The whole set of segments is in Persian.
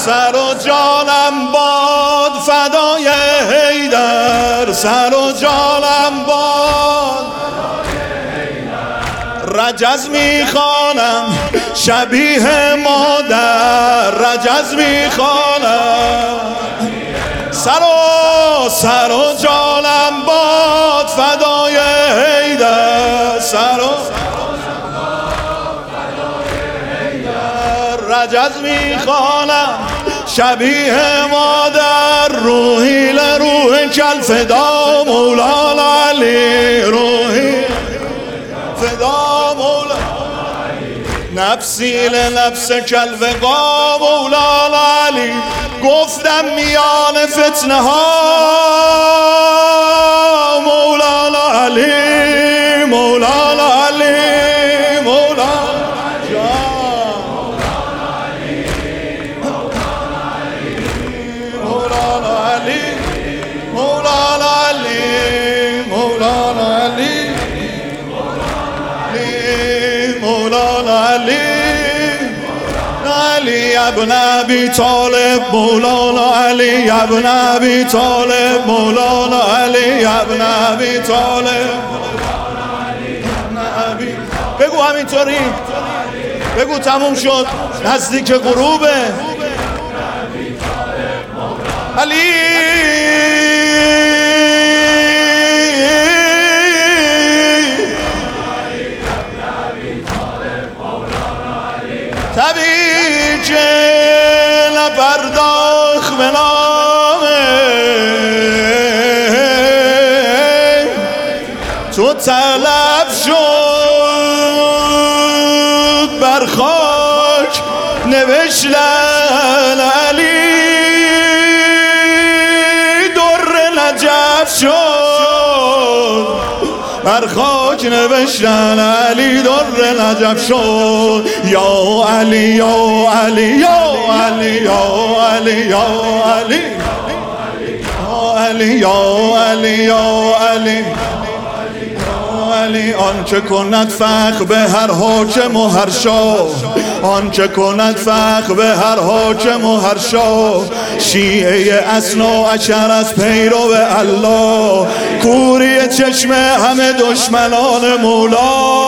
سر و جانم باد فدای حیدر، سر و جانم باد. رجز میخوانم شبیه مادر، رجز میخوانم. سر و جانم باد فدای حیدر، سر و رجز میخوانم شبیه مادر. روحی لروح کالفدا مولانا علی، روحی فدا مولانا، نفسی لنفس کالوقا مولانا علی. گفتم میان فتنه ها مولانا علی، مولانا علی، مولانا علی ابن ابی طالب مولانا علی ابن ابی طالب مولانا علی ابن ابی طالب. بگو همینطوری بگو، تموم شد، نزدیک غروبه. علی تبی که نپرداخت به نامه تو، طلب شد بر خاک نوشتن علی، در نجف شد بر خاک نوشتن علی، در نجف شد. یا علی یا علی یا علی یا علی یا علی یا علی یا علی یا علی علی. آن که کند فخر به هر حاکم و هر شاه، آن که کند فخر به هر حاکم و هر شاه. شیعه اثنا عشر از پیرو الله، کوری چشم همه دشمنان مولا.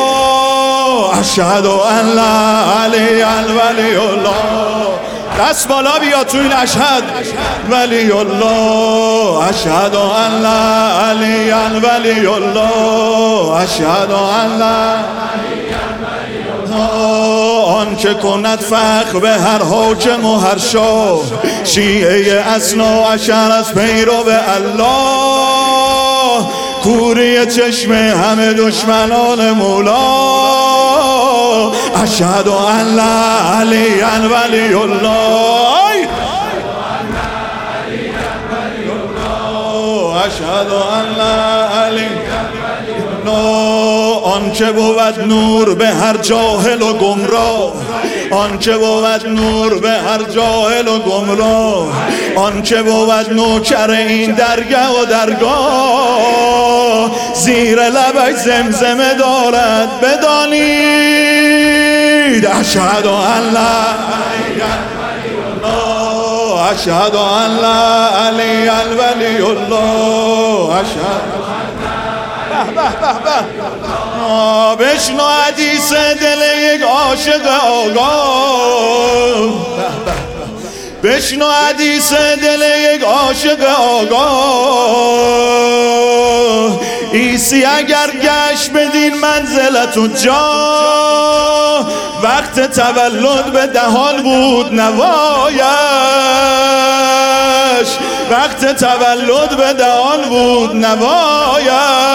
اشهد ان لا علی ولی الله. دست بالا بیا تو این اشهد ولی الله، اشهد ان لا علی ولی الله، اشهد ان لا. آن که کند فخر به هر حاکم و هر شاه، شیعه اثنا عشر از پیرو الله، کوری چشم همه دشمنان مولا. اشهد ان لا علی ولی الله، اشهد ان لا علی. آن که بود نور به هر جاهل و گمراه، آن که بود نور به هر جاهل و گمراه. آن که بود نوکر این درگاه و درگاه، زیر لبش زمزمه دارد بدانید. اشهد ان لا اشهد ان لا علی ولی الله، اشهد. بشنو حدیث دل یک عاشق آگاه، بشنو حدیث دل یک عاشق آگاه. عیسی اگر گشت بدین منزلت و جا، وقت تولد به دهان بود نوایش، وقت تولد به دهان بود نوایش.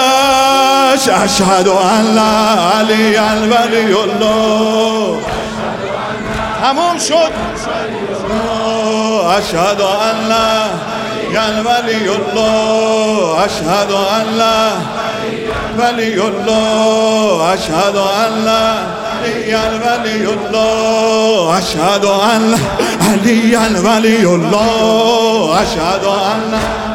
اشهد ان لا علی ولی الله. تموم شد. اشهد ان لا ولی الله، اشهد ان لا ولی الله، اشهد ان لا ولی الله، اشهد ان علی ولی الله، اشهد ان